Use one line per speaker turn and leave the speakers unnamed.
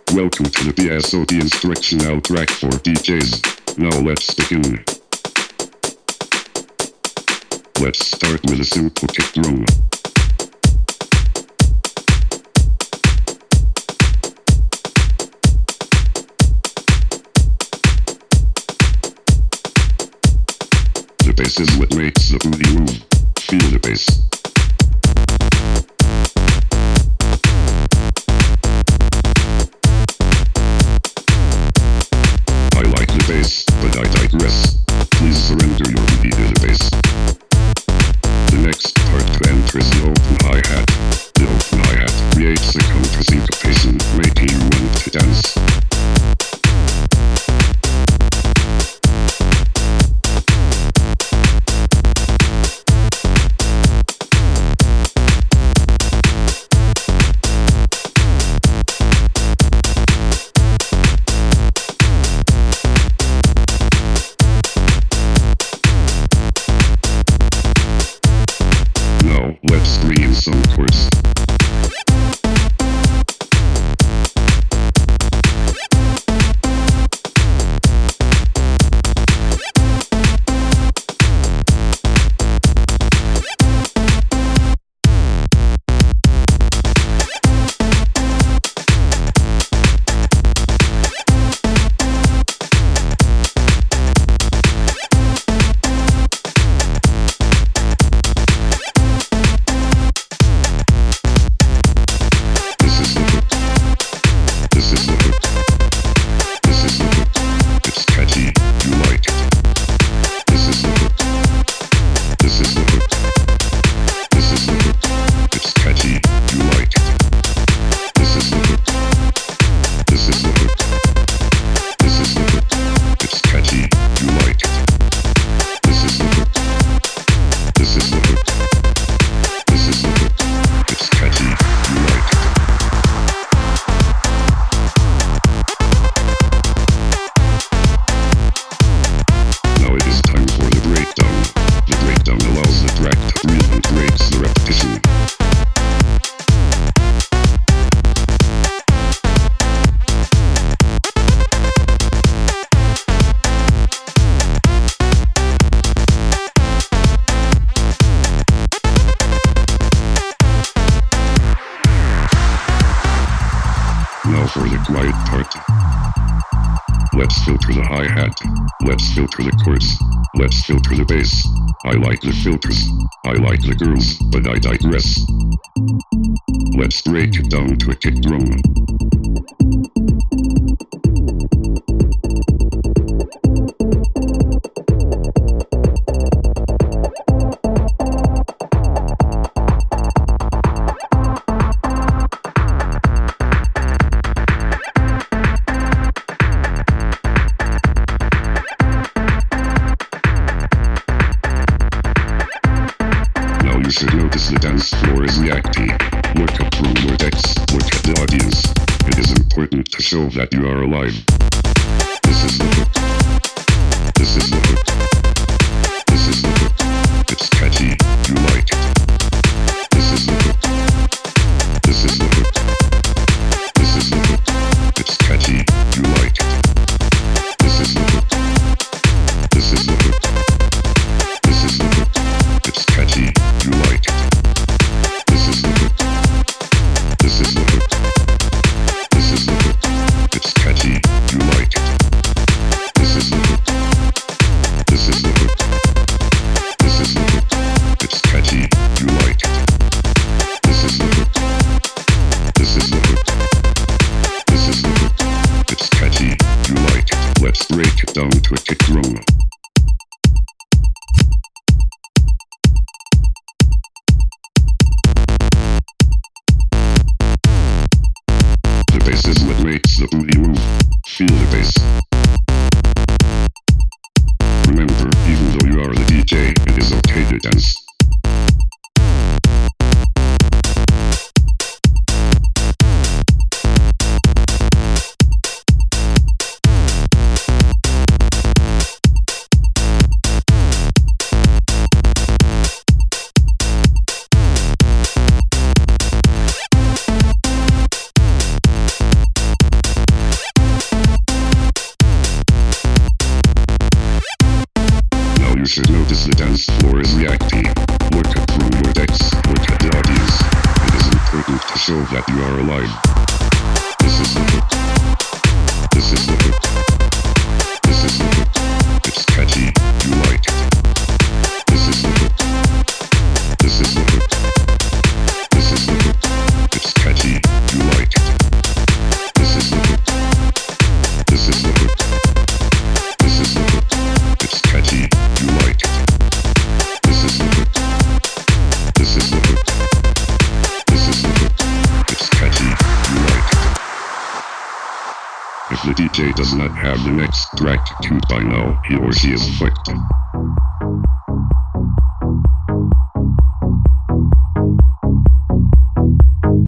Welcome to the BSOD instructional track for DJs. Now let's begin. Let's start with a simple kick drum. The bass is what makes the booty move. Feel the bass. I like the bass, but I digress. Please surrender your booty to the bass. The next part to enter is the open hi-hat. The open hi-hat creates a counter-syncopation, making you want to dance. Let's scream some chords. For the quiet part. Let's filter the hi-hat. Let's filter the chords. Let's filter the bass. I like the filters. I like the girls, but I digress. Let's break it down to a kick drum. You should notice the dance floor is reacting. Look up through your decks, look at the audience. It is important to show that you are alive. This is the hook. This is the hook. This is the hook. It's catchy, you like it. This is the hook. This is the hook. This is the hook. It's catchy, you like it. This is the hook. This is the hook. This is the hook. It's catchy, you like it. This is the hook. This is the hook. This is the hook. It's catchy, you like it. This is the hook. This is the hook. This is the hook. It's catchy, you like it. This is the hook. This is the hook. This is the hook. It's catchy, you like it. Let's break it down to a kick drum. Bass is what makes the booty move. Feel the bass. Remember, even though you are the DJ, it is okay to dance. floor is reacting. Look at through your text, look at the audience. It is important to show that you are alive. This is the hook. This is the hook. This is the hook. It's catchy, you like it. This is the hook. This is the hook. This is the hook. It's catchy, you like it. This is the hook. This is the hook. This is the hook. It's catchy, you like it. This is the hook. This is the hook. This is the hook. It's catchy, you like it. If the DJ does not have the next track queued by now, he or she is fucked.